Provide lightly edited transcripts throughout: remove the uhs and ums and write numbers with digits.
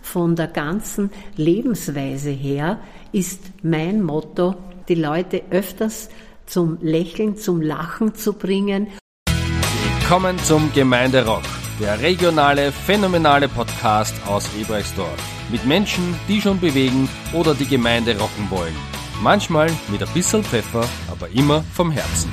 von der ganzen Lebensweise her ist mein Motto, die Leute öfters zum Lächeln, zum Lachen zu bringen. Willkommen zum Gemeinderock, der regionale, phänomenale Podcast aus Ebrechtsdorf. Mit Menschen, die schon bewegen oder die Gemeinde rocken wollen. Manchmal mit ein bisschen Pfeffer, aber immer vom Herzen.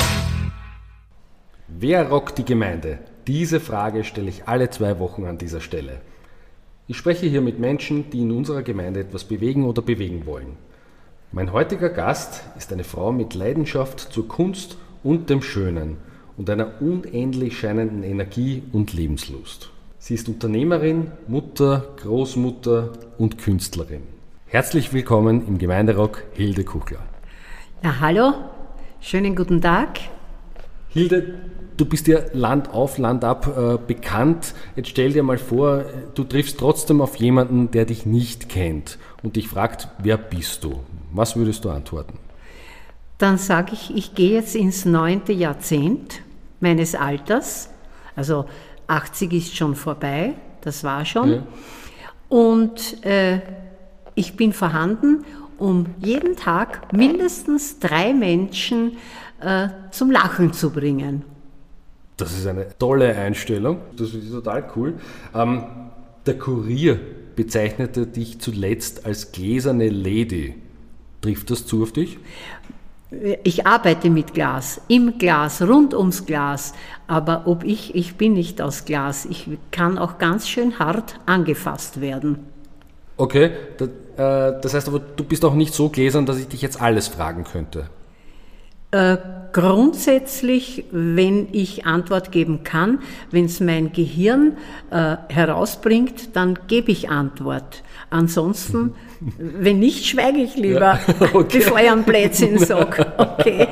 Wer rockt die Gemeinde? Diese Frage stelle ich alle 2 Wochen an dieser Stelle. Ich spreche hier mit Menschen, die in unserer Gemeinde etwas bewegen oder bewegen wollen. Mein heutiger Gast ist eine Frau mit Leidenschaft zur Kunst und dem Schönen und einer unendlich scheinenden Energie und Lebenslust. Sie ist Unternehmerin, Mutter, Großmutter und Künstlerin. Herzlich willkommen im Gemeinderock, Hilde Kuchler. Ja, hallo, schönen guten Tag. Hilde, du bist ja Land auf, Land ab bekannt. Jetzt stell dir mal vor, du triffst trotzdem auf jemanden, der dich nicht kennt und dich fragt, wer bist du? Was würdest du antworten? Dann sage ich, ich gehe jetzt ins 9. Jahrzehnt meines Alters. Also 80 ist schon vorbei, das war schon. Ja. Und ich bin vorhanden, um jeden Tag mindestens 3 Menschen zum Lachen zu bringen. Das ist eine tolle Einstellung, das ist total cool. Der Kurier bezeichnete dich zuletzt als gläserne Lady. Trifft das zu auf dich? Ich arbeite mit Glas, im Glas, rund ums Glas, aber ich bin nicht aus Glas. Ich kann auch ganz schön hart angefasst werden. Okay, das heißt aber, du bist auch nicht so gläsern, dass ich dich jetzt alles fragen könnte. Grundsätzlich, wenn ich Antwort geben kann, wenn es mein Gehirn herausbringt, dann gebe ich Antwort. Ansonsten, wenn nicht, schweige ich lieber, ja, okay. Bevor ich einen Blödsinn sage. Okay.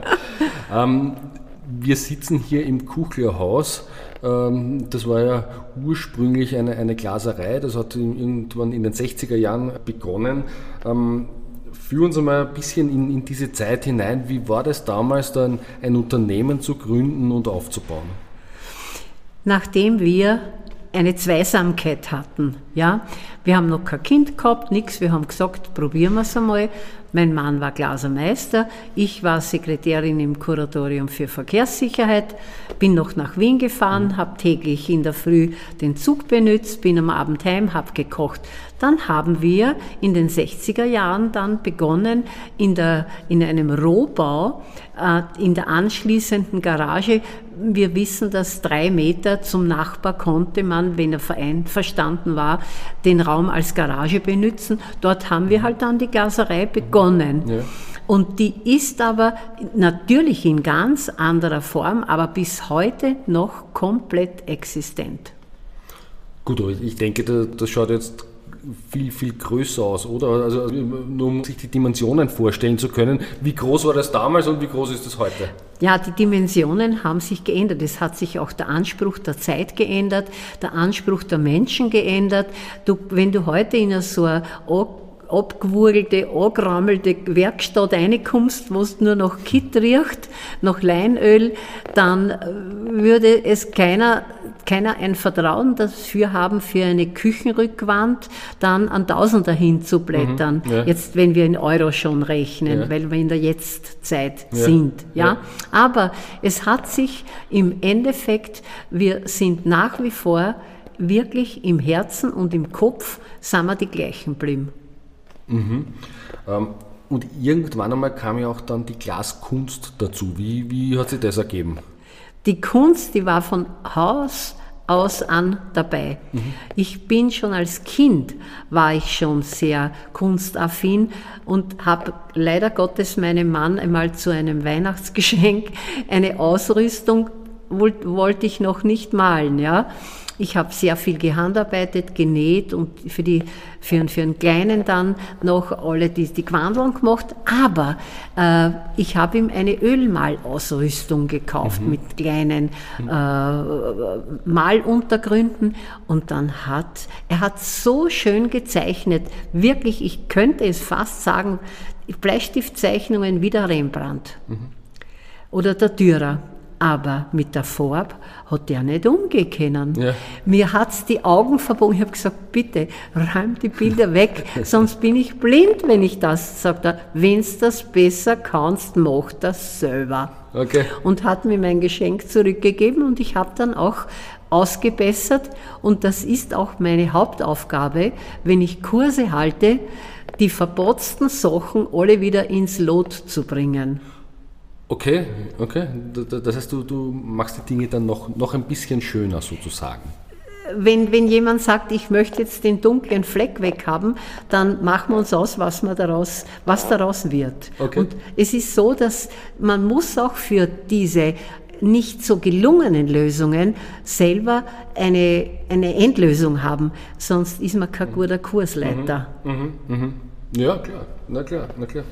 Wir sitzen hier im Kuchlerhaus. Das war ja ursprünglich eine Glaserei, das hat irgendwann in den 60er Jahren begonnen. Führ uns einmal ein bisschen in diese Zeit hinein. Wie war das damals, dann ein Unternehmen zu gründen und aufzubauen? Nachdem wir eine Zweisamkeit hatten, ja, wir haben noch kein Kind gehabt, nichts, wir haben gesagt, probieren wir es einmal. Mein Mann war Glasermeister, ich war Sekretärin im Kuratorium für Verkehrssicherheit, bin noch nach Wien gefahren, habe täglich in der Früh den Zug benutzt, bin am Abend heim, habe gekocht. Dann haben wir in den 60er Jahren dann begonnen, in einem Rohbau, in der anschließenden Garage. Wir wissen, dass 3 Meter zum Nachbar konnte man, wenn er einverstanden war, den Raum als Garage benutzen. Dort haben wir halt dann die Glaserei begonnen. Ja. Und die ist aber natürlich in ganz anderer Form, aber bis heute noch komplett existent. Gut, aber ich denke, das schaut jetzt viel, viel größer aus, oder? Also nur um sich die Dimensionen vorstellen zu können. Wie groß war das damals und wie groß ist das heute? Ja, die Dimensionen haben sich geändert. Es hat sich auch der Anspruch der Zeit geändert, der Anspruch der Menschen geändert. Wenn du heute in so eine abgewurgelte, angerammelte Werkstatt reinkommst, wo es nur noch Kitt riecht, nach Leinöl, dann würde es keiner ein Vertrauen dafür haben, für eine Küchenrückwand dann an Tausender hinzublättern. Ja. Jetzt, wenn wir in Euro schon rechnen, ja, weil wir in der Jetztzeit sind. Ja? Aber es hat sich im Endeffekt, wir sind nach wie vor wirklich im Herzen und im Kopf, sind wir die gleichen geblieben. Mhm. Und irgendwann einmal kam ja auch dann die Glaskunst dazu. Wie hat sich das ergeben? Die Kunst, die war von Haus aus an dabei. Mhm. Ich bin schon als Kind, war ich schon sehr kunstaffin und habe leider Gottes meinem Mann einmal zu einem Weihnachtsgeschenk eine Ausrüstung, wollte ich noch nicht malen, ja. Ich habe sehr viel gehandarbeitet, genäht und für einen Kleinen dann noch alle die Gewandlung gemacht. Aber ich habe ihm eine Ölmalausrüstung gekauft mit kleinen Maluntergründen. Und dann er hat so schön gezeichnet, wirklich, ich könnte es fast sagen, Bleistiftzeichnungen wie der Rembrandt oder der Dürer. Aber mit der Farbe hat der nicht umgehen können. Ja. Mir hat's die Augen verbogen. Ich habe gesagt, bitte räum die Bilder weg, sonst bin ich blind, wenn ich das. Sagt er, wenn's das besser kannst, mach das selber. Okay. Und hat mir mein Geschenk zurückgegeben und ich habe dann auch ausgebessert. Und das ist auch meine Hauptaufgabe, wenn ich Kurse halte, die verbotzten Sachen alle wieder ins Lot zu bringen. Okay. Das heißt, du machst die Dinge dann noch ein bisschen schöner sozusagen. Wenn jemand sagt, ich möchte jetzt den dunklen Fleck weghaben, dann machen wir uns aus, was daraus wird. Okay. Und es ist so, dass man muss auch für diese nicht so gelungenen Lösungen selber eine Endlösung haben, sonst ist man kein guter Kursleiter. Ja, klar, na klar.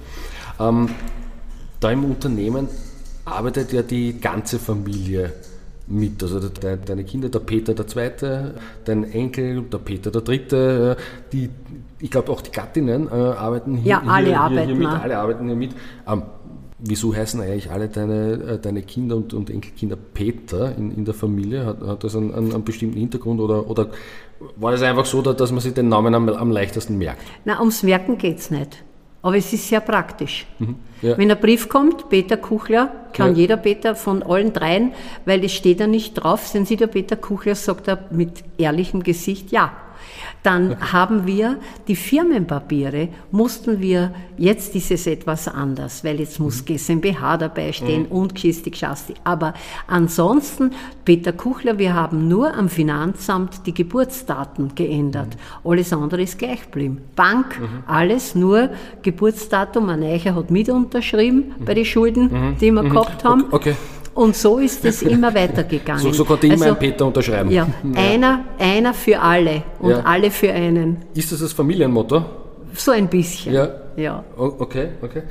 Da im Unternehmen arbeitet ja die ganze Familie mit, also deine Kinder, der Peter der Zweite, dein Enkel, der Peter der Dritte, ich glaube auch die Gattinnen arbeiten hier, ja, alle arbeiten mit. Alle arbeiten hier mit. Wieso heißen eigentlich alle deine Kinder und Enkelkinder Peter in der Familie? Hat das einen bestimmten Hintergrund oder war das einfach so, dass man sich den Namen am leichtesten merkt? Na, ums Merken geht's nicht. Aber es ist sehr praktisch. Ja. Wenn ein Brief kommt, Peter Kuchler, kann jeder Peter von allen dreien, weil es steht da nicht drauf, sind Sie der Peter Kuchler, sagt er mit ehrlichem Gesicht, ja. Dann haben wir die Firmenpapiere, mussten wir, jetzt ist es etwas anders, weil jetzt muss GmbH dabei stehen und Geschisti. Aber ansonsten, Peter Kuchler, wir haben nur am Finanzamt die Geburtsdaten geändert. Alles andere ist gleich geblieben. Bank, alles, nur Geburtsdatum, ein Eicher hat mit unterschrieben bei den Schulden, die wir gehabt haben. Okay. Und so ist es immer weitergegangen. So konnte immer ein Peter unterschreiben. Ja, einer für alle und alle für einen. Ist das Familienmotto? So ein bisschen. Ja. Okay.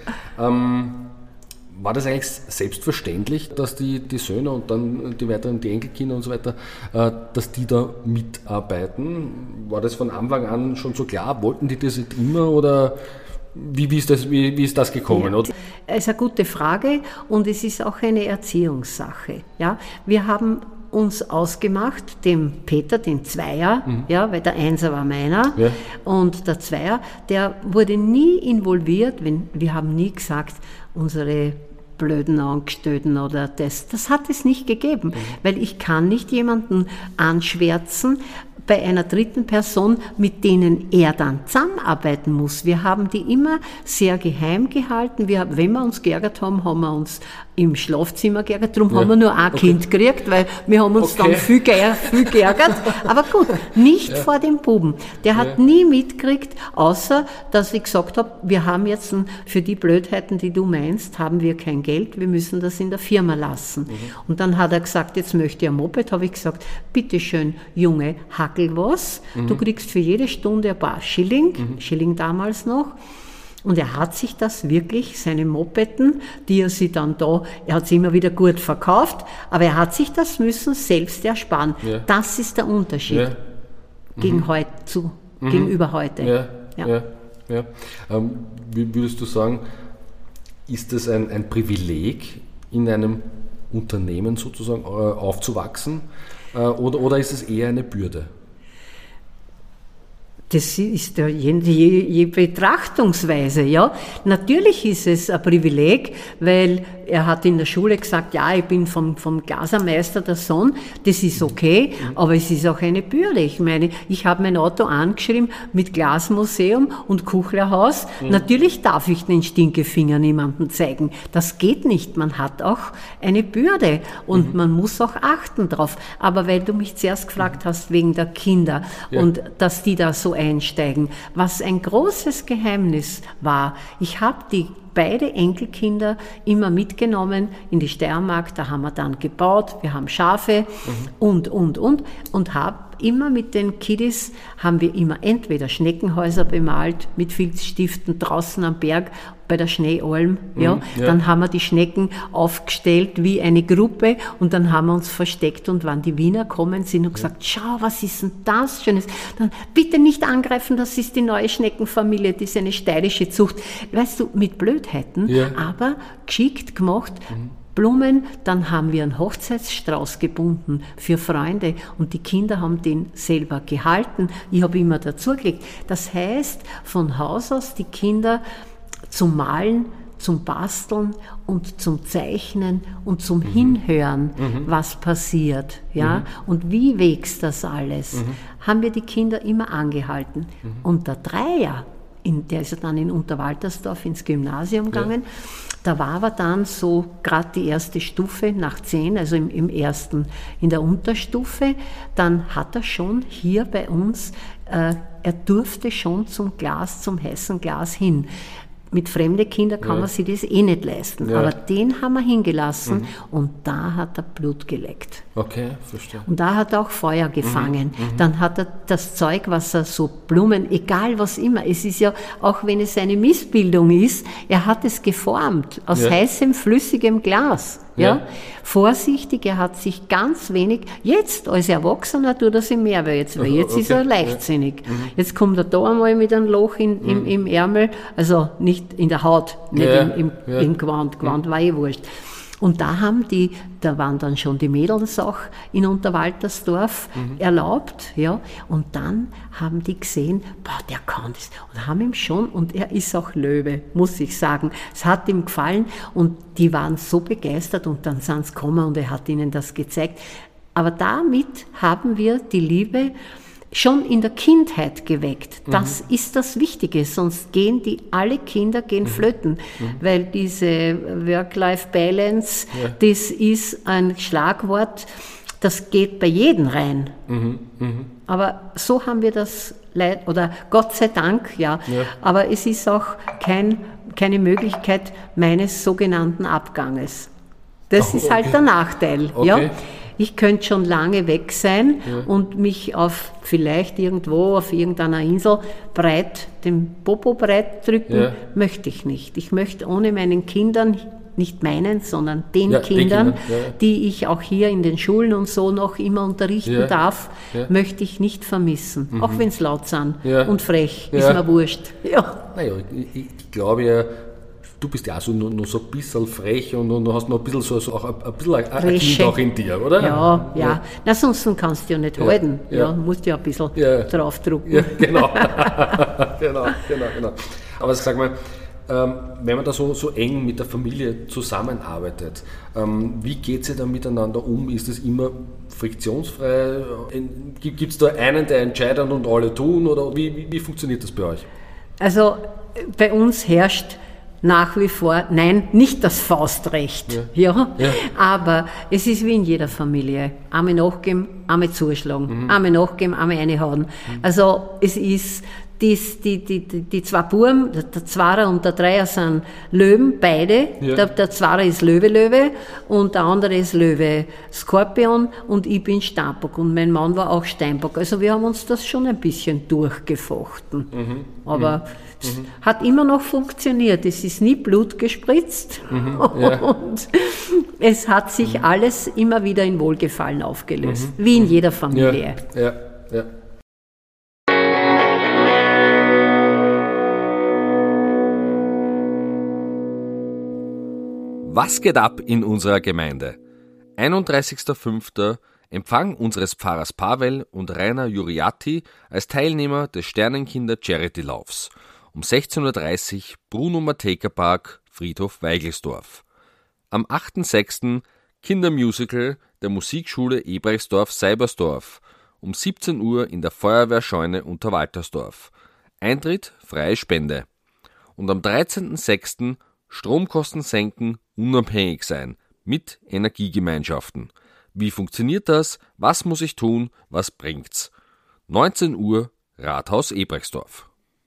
War das eigentlich selbstverständlich, dass die Söhne und dann die weiteren, die Enkelkinder und so weiter, dass die da mitarbeiten? War das von Anfang an schon so klar? Wollten die das nicht immer oder wie ist das gekommen? Ja. Es ist eine gute Frage und es ist auch eine Erziehungssache. Ja? Wir haben uns ausgemacht, dem Peter, den Zweier, weil der Einser war meiner, und der Zweier, der wurde nie involviert, wir haben nie gesagt, unsere blöden Angestellten oder das hat es nicht gegeben, weil ich kann nicht jemanden anschwärzen bei einer dritten Person, mit denen er dann zusammenarbeiten muss. Wir haben die immer sehr geheim gehalten. Wenn wir uns geärgert haben, haben wir uns im Schlafzimmer geärgert. Darum haben wir nur ein Kind gekriegt, weil wir haben uns dann viel geärgert. Aber gut, nicht vor dem Buben. Der hat nie mitgekriegt, außer, dass ich gesagt habe, wir haben jetzt für die Blödheiten, die du meinst, haben wir kein Geld, wir müssen das in der Firma lassen. Und dann hat er gesagt, jetzt möchte ich ein Moped. Habe ich gesagt, bitteschön, Junge, hackel was. Du kriegst für jede Stunde ein paar Schilling damals noch. Und er hat sich das wirklich, seine Mopeden, die er sich dann er hat sie immer wieder gut verkauft, aber er hat sich das müssen selbst ersparen. Ja. Das ist der Unterschied gegenüber heute. Ja. Wie würdest du sagen, ist es ein Privileg, in einem Unternehmen sozusagen aufzuwachsen, oder ist es eher eine Bürde? Das ist je Betrachtungsweise, ja. Natürlich ist es ein Privileg, weil er hat in der Schule gesagt, ja, ich bin vom Glasermeister der Sohn, das ist okay, aber es ist auch eine Bürde. Ich meine, ich habe mein Auto angeschrieben mit Glasmuseum und Kuchlerhaus. Natürlich darf ich den Stinkefinger niemandem zeigen. Das geht nicht. Man hat auch eine Bürde und man muss auch achten drauf. Aber weil du mich zuerst gefragt hast wegen der Kinder und dass die da so einsteigen, was ein großes Geheimnis war. Ich habe beide Enkelkinder immer mitgenommen in die Steiermark, da haben wir dann gebaut, wir haben Schafe und habe immer mit den Kiddies, haben wir immer entweder Schneckenhäuser bemalt mit Filzstiften draußen am Berg bei der Schneealm, dann haben wir die Schnecken aufgestellt wie eine Gruppe und dann haben wir uns versteckt und wenn die Wiener kommen sind und gesagt, schau, was ist denn das Schönes, dann bitte nicht angreifen, das ist die neue Schneckenfamilie, das ist eine steirische Zucht, weißt du, mit Blödheiten, aber geschickt gemacht. Blumen, dann haben wir einen Hochzeitsstrauß gebunden für Freunde und die Kinder haben den selber gehalten. Ich habe immer dazugelegt. Das heißt, von Haus aus die Kinder zum Malen, zum Basteln und zum Zeichnen und zum Hinhören, was passiert, ja, und wie wächst das alles, haben wir die Kinder immer angehalten. Und der Dreier, der ist ja dann in Unterwaltersdorf ins Gymnasium gegangen, da war aber dann so gerade die erste Stufe nach 10, also im ersten, in der Unterstufe, dann hat er schon hier bei uns, er durfte schon zum heißen Glas hin. Mit fremden Kindern kann man sich das eh nicht leisten. Ja. Aber den haben wir hingelassen und da hat er Blut geleckt. Okay, verstehe. Und da hat er auch Feuer gefangen. Dann hat er das Zeug, was er so Blumen, egal was immer, es ist ja, auch wenn es eine Missbildung ist, er hat es geformt aus heißem, flüssigem Glas. Ja? Vorsichtig, er hat sich ganz wenig, jetzt als Erwachsener tut er sich mehr, weil jetzt ist er leichtsinnig. Jetzt kommt er da einmal mit einem Loch im Ärmel, also nicht in der Haut, nicht im Gewand, Gewand war eh wurscht. Und da waren dann schon die Mädels auch in Unterwaltersdorf erlaubt, ja. Und dann haben die gesehen, boah, der kann das. Und haben ihm schon, und er ist auch Löwe, muss ich sagen. Es hat ihm gefallen und die waren so begeistert und dann sind sie gekommen und er hat ihnen das gezeigt. Aber damit haben wir die Liebe schon in der Kindheit geweckt. Das ist das Wichtige, sonst alle Kinder gehen flöten, weil diese Work-Life-Balance, das ist ein Schlagwort, das geht bei jedem rein. Aber so haben wir das, oder Gott sei Dank, aber es ist auch keine Möglichkeit meines sogenannten Abganges. Das ist halt der Nachteil. Okay. Ja? Ich könnte schon lange weg sein und mich vielleicht irgendwo auf irgendeiner Insel den Popo breit drücken, möchte ich nicht. Ich möchte ohne meinen Kindern, nicht meinen, sondern den Kindern, die ich auch hier in den Schulen und so noch immer unterrichten darf, möchte ich nicht vermissen. Auch wenn es laut sind und frech, ist mir wurscht. Ja. Naja, ich glaube ja, du bist ja auch so nur so ein bisschen frech und hast noch ein bisschen so auch ein bisschen ein Kind auch in dir, oder? Ja. Na, sonst kannst du ja nicht halten. Ja, musst ja ein bisschen draufdrucken. Ja, genau. genau. Aber sag mal, wenn man da so eng mit der Familie zusammenarbeitet, wie geht ihr da miteinander um? Ist es immer friktionsfrei? Gibt es da einen, der entscheidet und alle tun? Oder wie funktioniert das bei euch? Also bei uns herrscht nach wie vor, nein, nicht das Faustrecht, aber es ist wie in jeder Familie. Einmal nachgeben, einmal zuschlagen, einmal nachgeben, einmal reinhauen. Also es ist, die zwei Buben, der Zwarer und der Dreier sind Löwen, beide. Der Zwarer ist Löwe und der andere ist Löwe Skorpion und ich bin Steinbock und mein Mann war auch Steinbock. Also wir haben uns das schon ein bisschen durchgefochten. Aber es hat immer noch funktioniert. Es ist nie Blut gespritzt und es hat sich alles immer wieder in Wohlgefallen aufgelöst, wie in jeder Familie. Ja. Was geht ab in unserer Gemeinde? 31.05. Empfang unseres Pfarrers Pavel und Rainer Juriatti als Teilnehmer des Sternenkinder Charity Laufs. Um 16.30 Uhr Bruno Mateka Park, Friedhof Weigelsdorf. Am 8.06. Kindermusical der Musikschule Ebrechtsdorf-Seibersdorf. Um 17 Uhr in der Feuerwehrscheune Unterwaltersdorf. Eintritt, freie Spende. Und am 13.06. Stromkosten senken, unabhängig sein, mit Energiegemeinschaften. Wie funktioniert das? Was muss ich tun? Was bringt's? 19 Uhr, Rathaus Ebrechtsdorf.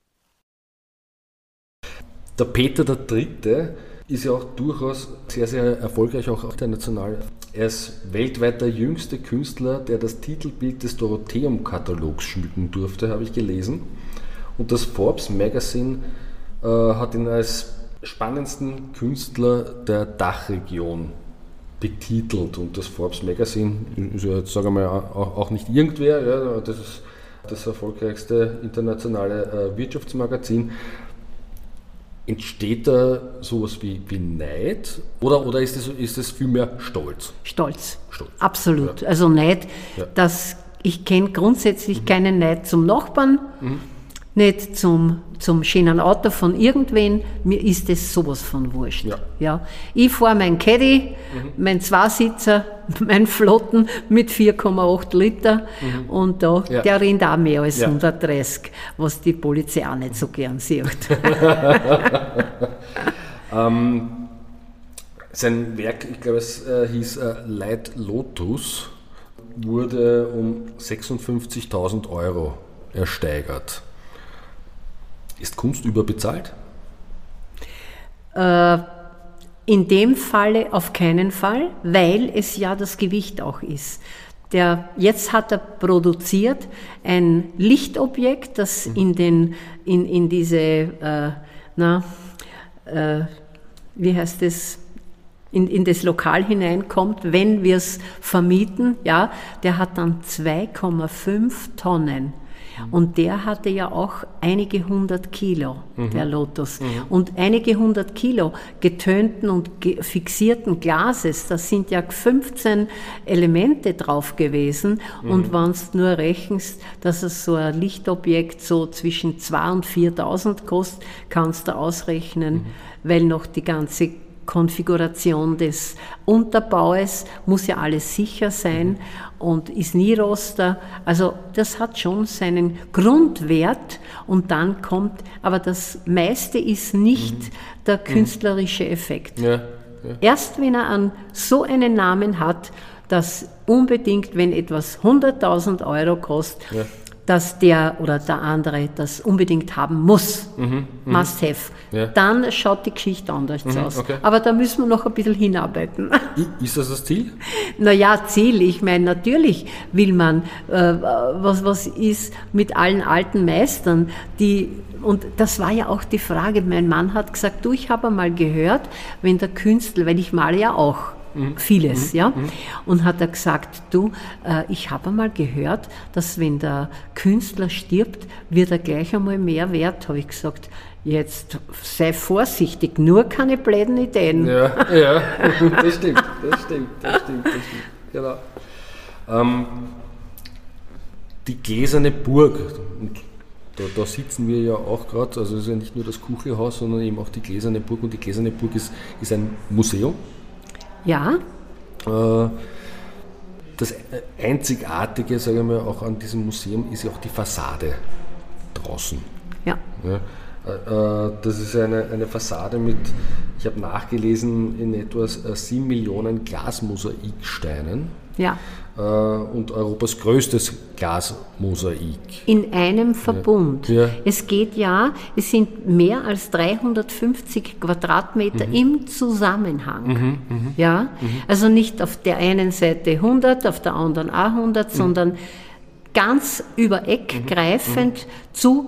Der Peter III. Ist ja auch durchaus sehr, sehr erfolgreich, auch international. Er ist weltweit der jüngste Künstler, der das Titelbild des Dorotheum-Katalogs schmücken durfte, habe ich gelesen. Und das Forbes Magazine hat ihn als spannendsten Künstler der Dachregion betitelt. Und das Forbes Magazine ist ja jetzt, sagen wir mal, auch nicht irgendwer, ja, das ist das erfolgreichste internationale Wirtschaftsmagazin. Entsteht da sowas wie Neid oder ist es vielmehr Stolz? Stolz. Absolut. Ja. Also Neid, ich kenne grundsätzlich keinen Neid zum Nachbarn, nicht zum schönen Auto von irgendwen, mir ist es sowas von wurscht. Ja. Ja. Ich fahre mein Caddy, mein Zweisitzer, mein Flotten mit 4,8 Liter und der rennt auch mehr als 130, was die Polizei auch nicht so gern sieht. Sein Werk, ich glaube es hieß Light Lotus, wurde um 56.000 Euro ersteigert. Ist Kunst überbezahlt? In dem Falle auf keinen Fall, weil es ja das Gewicht auch ist. Jetzt hat er produziert ein Lichtobjekt, das in diese, wie heißt es, in das Lokal hineinkommt, wenn wir es vermieten, ja, der hat dann 2,5 Tonnen. Und der hatte ja auch einige 100 Kilo, der Lotus. Und einige 100 Kilo getönten und fixierten Glases, da sind ja 15 Elemente drauf gewesen. Und wenn du nur rechnest, dass es so ein Lichtobjekt so zwischen 2.000 und 4.000 kostet, kannst du ausrechnen, weil noch die ganze Konfiguration des Unterbaues muss ja alles sicher sein und ist nie Roster. Also das hat schon seinen Grundwert und dann kommt, aber das meiste ist nicht der künstlerische Effekt. Ja, ja. Erst wenn er so einen Namen hat, dass unbedingt, wenn etwas 100.000 Euro kostet, dass der oder der andere das unbedingt haben muss, must have. Ja. Dann schaut die Geschichte anders aus. Okay. Aber da müssen wir noch ein bisschen hinarbeiten. Ist das Ziel? Naja, Ziel. Ich meine, natürlich will man, was ist mit allen alten Meistern, und das war ja auch die Frage, mein Mann hat gesagt, ich habe einmal gehört, wenn der Künstler, weil ich male ja auch, vieles, ja. Und hat er gesagt, ich habe einmal gehört, dass wenn der Künstler stirbt, wird er gleich einmal mehr wert, habe ich gesagt. Jetzt sei vorsichtig, nur keine blöden Ideen. Ja, das stimmt. Genau. Die gläserne Burg, und da sitzen wir ja auch gerade, also es ist ja nicht nur das Kuchelhaus, sondern eben auch die gläserne Burg, und die gläserne Burg ist ein Museum. Ja. Das Einzigartige, sage ich mal, auch an diesem Museum ist ja auch die Fassade draußen. Ja. Das ist eine Fassade mit, ich habe nachgelesen, in etwa 7 Millionen Glasmosaiksteinen. Ja. Und Europas größtes Glasmosaik. In einem Verbund. Ja. Es sind mehr als 350 Quadratmeter im Zusammenhang. Ja? Also nicht auf der einen Seite 100, auf der anderen auch 100, sondern ganz über Eck greifend zu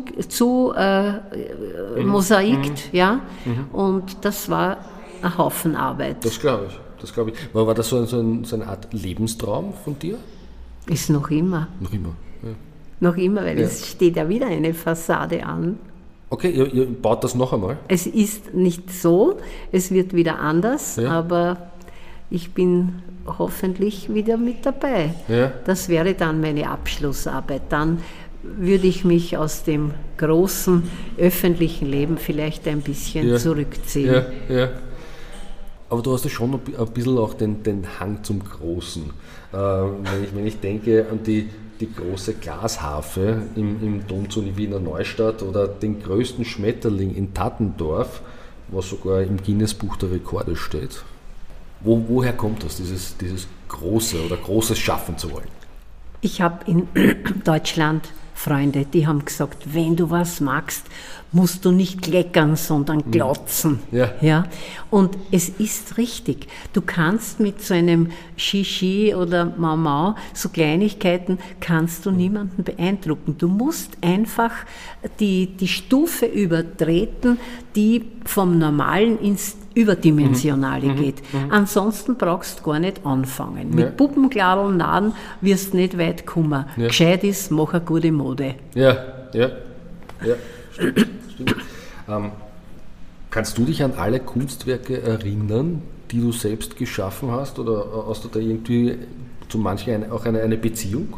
mosaikt. Ja? Und das war ein Haufen Arbeit. Das glaube ich. War das so eine Art Lebenstraum von dir? Ist noch immer. Ja. Noch immer, weil es steht ja wieder eine Fassade an. Okay, ihr baut das noch einmal? Es ist nicht so, es wird wieder anders, aber ich bin hoffentlich wieder mit dabei. Ja. Das wäre dann meine Abschlussarbeit. Dann würde ich mich aus dem großen öffentlichen Leben vielleicht ein bisschen zurückziehen. Ja. Aber du hast ja schon ein bisschen auch den Hang zum Großen. Wenn ich denke an die große Glasharfe im Dom zu Wiener Neustadt oder den größten Schmetterling in Tattendorf, was sogar im Guinness-Buch der Rekorde steht. Woher kommt das, dieses Große oder Großes schaffen zu wollen? Ich habe in Deutschland Freunde, die haben gesagt, wenn du was magst, musst du nicht kleckern, sondern glotzen. Ja. Und es ist richtig. Du kannst mit so einem Shishi oder Mau, so Kleinigkeiten, kannst du niemanden beeindrucken. Du musst einfach die Stufe übertreten, die vom Normalen ins Überdimensionale geht. Ansonsten brauchst du gar nicht anfangen. Mit Puppenkladel nahen wirst du nicht weit kommen. Ja. Gescheit ist, mach eine gute Mode. Ja, stimmt. Kannst du dich an alle Kunstwerke erinnern, die du selbst geschaffen hast, oder hast du da irgendwie zu manchen auch eine Beziehung?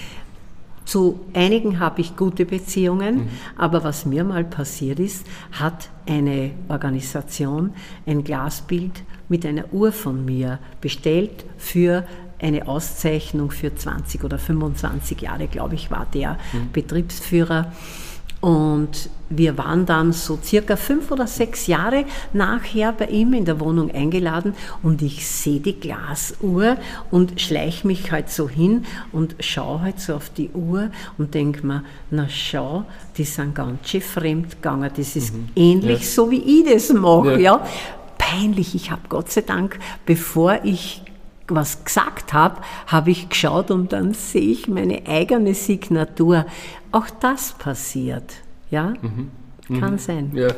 Zu einigen habe ich gute Beziehungen, aber was mir mal passiert ist, hat eine Organisation ein Glasbild mit einer Uhr von mir bestellt für eine Auszeichnung für 20 oder 25 Jahre, glaube ich, war der Betriebsführer. Und wir waren dann so circa 5 oder 6 Jahre nachher bei ihm in der Wohnung eingeladen und ich sehe die Glasuhr und schleiche mich halt so hin und schaue halt so auf die Uhr und denke mir, na schau, die sind ganz schön fremd gegangen, das ist ähnlich so wie ich das mache. Ja. Peinlich, ich habe Gott sei Dank, bevor ich was gesagt habe, habe ich geschaut und dann sehe ich meine eigene Signatur. Auch das passiert, ja? Kann sein. Ja.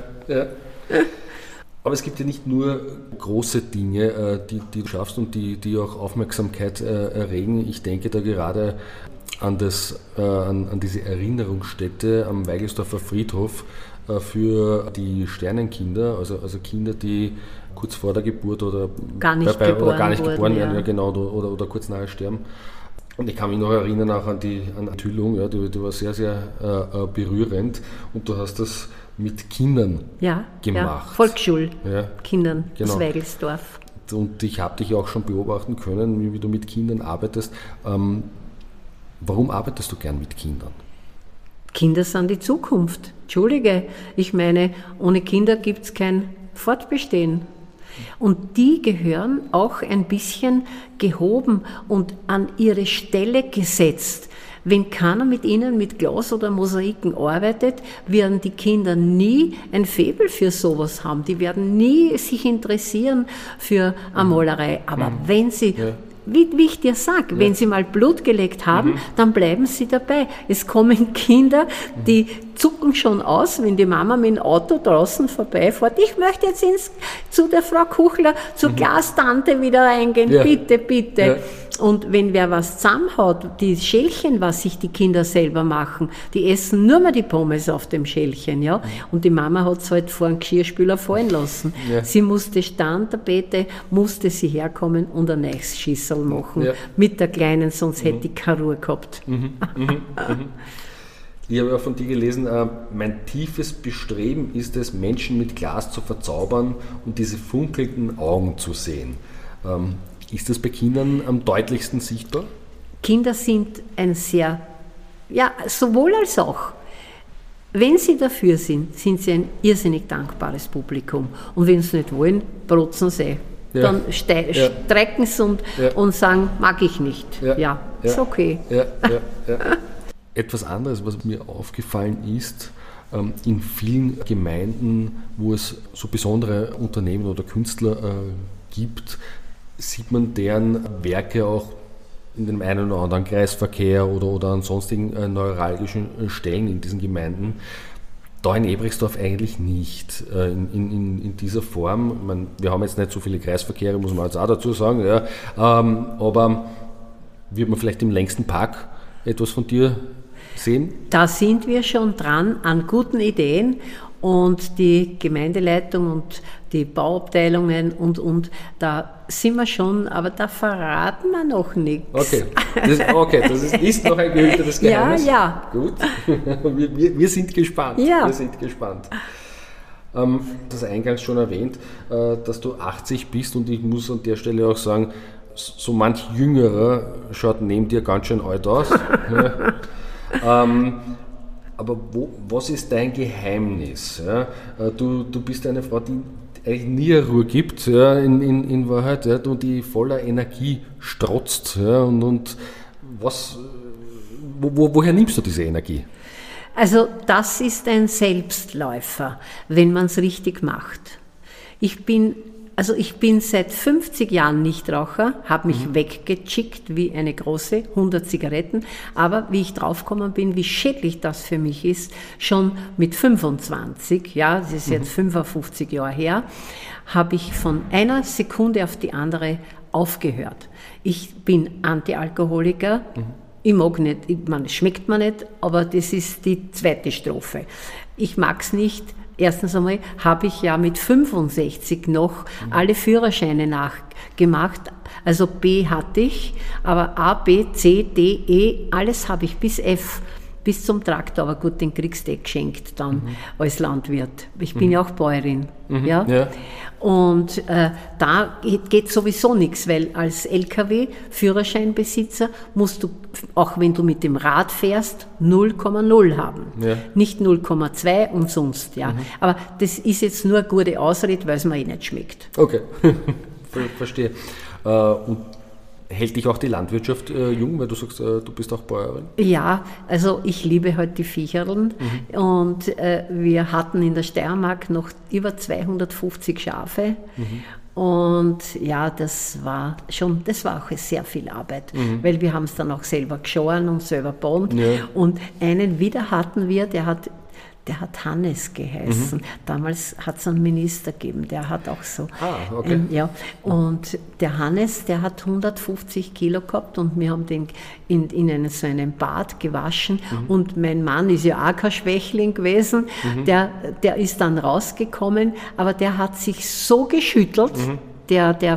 Aber es gibt ja nicht nur große Dinge, die du schaffst und die auch Aufmerksamkeit erregen. Ich denke da gerade an diese Erinnerungsstätte am Weigelsdorfer Friedhof für die Sternenkinder, also Kinder, die kurz vor der Geburt oder gar nicht geboren werden, ja, genau, oder kurz nachher sterben. Und ich kann mich noch erinnern auch an die Enthüllung, ja, die war sehr, sehr berührend und du hast das mit Kindern gemacht. Ja, Volksschulkindern aus Weigelsdorf. Und ich habe dich auch schon beobachten können, wie du mit Kindern arbeitest. Warum arbeitest du gern mit Kindern? Kinder sind die Zukunft. Entschuldige, ich meine, ohne Kinder gibt es kein Fortbestehen. Und die gehören auch ein bisschen gehoben und an ihre Stelle gesetzt. Wenn keiner mit ihnen mit Glas oder Mosaiken arbeitet, werden die Kinder nie ein Faible für sowas haben. Die werden nie sich interessieren für eine Malerei. Aber wenn sie... Wie ich dir sage, wenn sie mal Blut geleckt haben, dann bleiben sie dabei. Es kommen Kinder, die zucken schon aus, wenn die Mama mit dem Auto draußen vorbeifährt. Ich möchte jetzt zu der Frau Kuchler, zur Glastante wieder reingehen, bitte. Ja. Und wenn wer was zusammenhaut, die Schälchen, was sich die Kinder selber machen, die essen nur mehr die Pommes auf dem Schälchen, ja. Und die Mama hat es halt vor den Geschirrspüler fallen lassen. Ja. Sie musste musste sie herkommen und ein neues Schüssel machen mit der Kleinen, sonst hätte ich keine Ruhe gehabt. Ich habe ja von dir gelesen, mein tiefes Bestreben ist es, Menschen mit Glas zu verzaubern und diese funkelnden Augen zu sehen. Ist das bei Kindern am deutlichsten sichtbar? Kinder sind ein sehr, sowohl als auch. Wenn sie dafür sind sie ein irrsinnig dankbares Publikum. Und wenn sie nicht wollen, brotzen sie. Dann strecken sie und sagen, mag ich nicht. Ist okay. Etwas anderes, was mir aufgefallen ist, in vielen Gemeinden, wo es so besondere Unternehmen oder Künstler gibt, sieht man deren Werke auch in dem einen oder anderen Kreisverkehr oder an sonstigen neuralgischen Stellen in diesen Gemeinden. Da in Ebrechtsdorf eigentlich nicht in dieser Form. Wir haben jetzt nicht so viele Kreisverkehre, muss man jetzt auch dazu sagen, aber wird man vielleicht im längsten Park etwas von dir sehen? Da sind wir schon dran an guten Ideen. Und die Gemeindeleitung und die Bauabteilungen und da sind wir schon, aber da verraten wir noch nichts. Okay, das ist noch ein gehütetes Geheimnis. Ja. Gut, wir sind gespannt. Ja. Wir sind gespannt. Du hast eingangs schon erwähnt, dass du 80 bist und ich muss an der Stelle auch sagen, so manch Jüngerer schaut neben dir ganz schön alt aus. Aber was ist dein Geheimnis? Ja? Du bist eine Frau, die eigentlich nie eine Ruhe gibt, in Wahrheit, und die voller Energie strotzt. Ja? Und woher nimmst du diese Energie? Also das ist ein Selbstläufer, wenn man es richtig macht. Ich bin seit 50 Jahren Nichtraucher, habe mich weggechickt wie eine große, 100 Zigaretten, aber wie ich draufgekommen bin, wie schädlich das für mich ist, schon mit 25, das ist jetzt 55 Jahre her, habe ich von einer Sekunde auf die andere aufgehört. Ich bin Antialkoholiker, ich mag nicht, es schmeckt mir nicht, aber das ist die zweite Strophe. Ich mag es nicht, erstens einmal habe ich ja mit 65 noch alle Führerscheine nachgemacht. Also B hatte ich, aber A, B, C, D, E, alles habe ich bis F. Bis zum Traktor, aber gut, den kriegst du geschenkt dann als Landwirt. Ich bin ja auch Bäuerin. Ja? Und da geht sowieso nichts, weil als LKW-Führerscheinbesitzer musst du, auch wenn du mit dem Rad fährst, 0,0 haben. Ja. Nicht 0,2 und sonst. Ja. Aber das ist jetzt nur eine gute Ausrede, weil es mir nicht schmeckt. Okay, verstehe. Und hält dich auch die Landwirtschaft jung, weil du sagst, du bist auch Bäuerin? Ja, also ich liebe halt die Viecherln und wir hatten in der Steiermark noch über 250 Schafe und ja, das war auch sehr viel Arbeit, weil wir haben es dann auch selber geschoren und selber gebaut und einen wieder hatten wir, der hat Hannes geheißen. Damals hat es einen Minister gegeben, der hat auch so. Okay. Und der Hannes, der hat 150 Kilo gehabt und wir haben den in so einem Bad gewaschen und mein Mann ist ja auch kein Schwächling gewesen, der ist dann rausgekommen, aber der hat sich so geschüttelt, der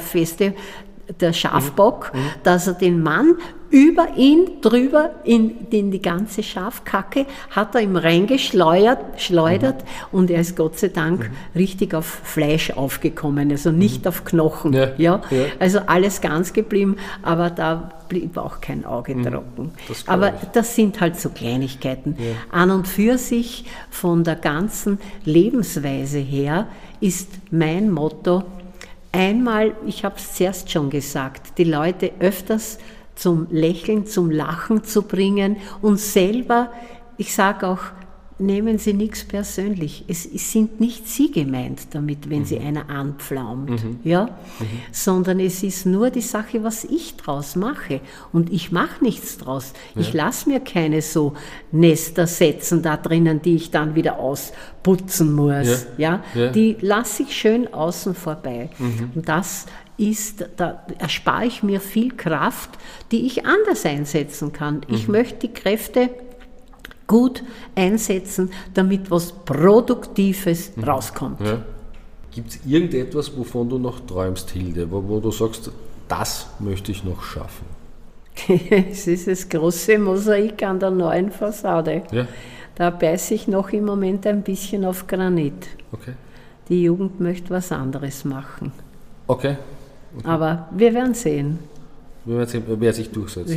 Schafbock, dass er den Mann über ihn drüber in die ganze Schafkacke hat er ihm reingeschleudert und er ist Gott sei Dank richtig auf Fleisch aufgekommen, also nicht auf Knochen. Ja. Also alles ganz geblieben, aber da blieb auch kein Auge trocken. Aber das sind halt so Kleinigkeiten. Ja. An und für sich von der ganzen Lebensweise her ist mein Motto, einmal, ich habe es zuerst schon gesagt, die Leute öfters zum Lächeln, zum Lachen zu bringen und selber, ich sage auch, nehmen Sie nichts persönlich. Es sind nicht Sie gemeint damit, wenn Sie einer anpflaumt, sondern es ist nur die Sache, was ich draus mache. Und ich mache nichts draus. Ja. Ich lasse mir keine so Nester setzen da drinnen, die ich dann wieder ausputzen muss. Ja. Die lasse ich schön außen vorbei. Und das da erspare ich mir viel Kraft, die ich anders einsetzen kann. Ich möchte die Kräfte gut einsetzen, damit was Produktives rauskommt. Ja. Gibt es irgendetwas, wovon du noch träumst, Hilde, wo du sagst, das möchte ich noch schaffen? Es ist das große Mosaik an der neuen Fassade. Ja. Da beiße ich noch im Moment ein bisschen auf Granit. Okay. Die Jugend möchte was anderes machen. Okay. Aber wir werden sehen. Wir werden sehen, wer sich durchsetzt.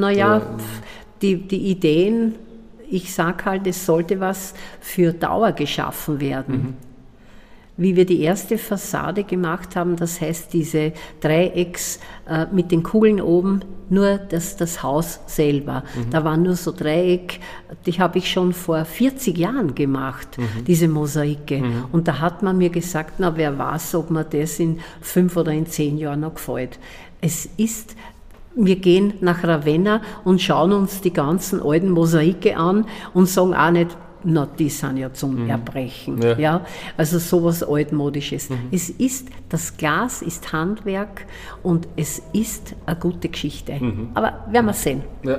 Die Ideen, ich sage halt, es sollte was für Dauer geschaffen werden. Wie wir die erste Fassade gemacht haben, das heißt diese Dreiecks mit den Kugeln oben, nur das Haus selber. Da waren nur so Dreieck, die habe ich schon vor 40 Jahren gemacht, diese Mosaike. Und da hat man mir gesagt, na wer weiß, ob mir das in 5 oder in 10 Jahren noch gefällt. Wir gehen nach Ravenna und schauen uns die ganzen alten Mosaike an und sagen auch nicht, na, die sind ja zum Erbrechen. Ja. Also sowas Altmodisches. Das Glas ist Handwerk und es ist eine gute Geschichte. Aber werden wir sehen. Ja.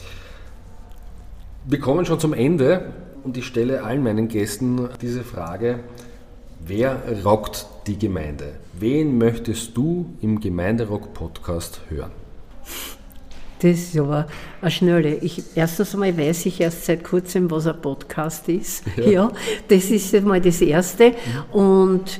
Wir kommen schon zum Ende und ich stelle allen meinen Gästen diese Frage: Wer rockt die Gemeinde? Wen möchtest du im Gemeinderock-Podcast hören? Das ist aber eine Schnelle. Erstens einmal weiß ich erst seit kurzem, was ein Podcast ist. Ja, das ist einmal das Erste. Und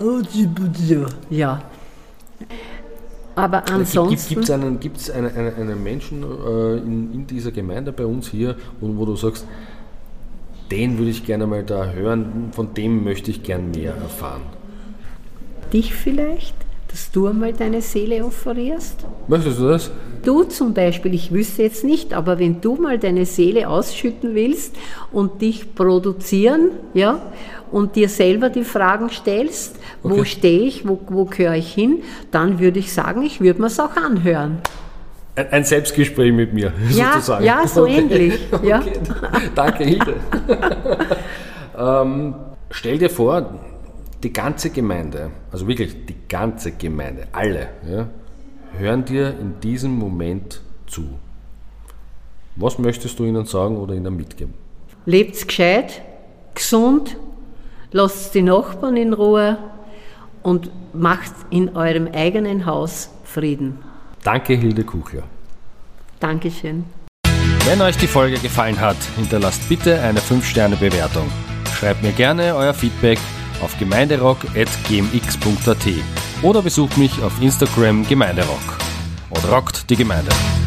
ja. Aber ansonsten... Gibt es einen Menschen in dieser Gemeinde bei uns hier, wo du sagst, den würde ich gerne mal da hören, von dem möchte ich gern mehr erfahren? Dich vielleicht? Dass du einmal deine Seele offerierst? Möchtest du das? Du zum Beispiel, ich wüsste jetzt nicht, aber wenn du mal deine Seele ausschütten willst und dich produzieren, ja, und dir selber die Fragen stellst, okay, wo stehe ich, wo gehöre ich hin, dann würde ich sagen, ich würde mir es auch anhören. Ein Selbstgespräch mit mir, sozusagen. Ja, so okay, ähnlich. Okay. Ja. Danke, Hilde. Stell dir vor, die ganze Gemeinde, also wirklich die ganze Gemeinde, alle, ja, hören dir in diesem Moment zu. Was möchtest du ihnen sagen oder ihnen mitgeben? Lebt's gescheit, gesund, lasst die Nachbarn in Ruhe und macht in eurem eigenen Haus Frieden. Danke, Hilde Kuchler. Dankeschön. Wenn euch die Folge gefallen hat, hinterlasst bitte eine 5-Sterne-Bewertung. Schreibt mir gerne euer Feedback auf gemeinderock@gmx.at oder besucht mich auf Instagram Gemeinderock. Und rockt die Gemeinde.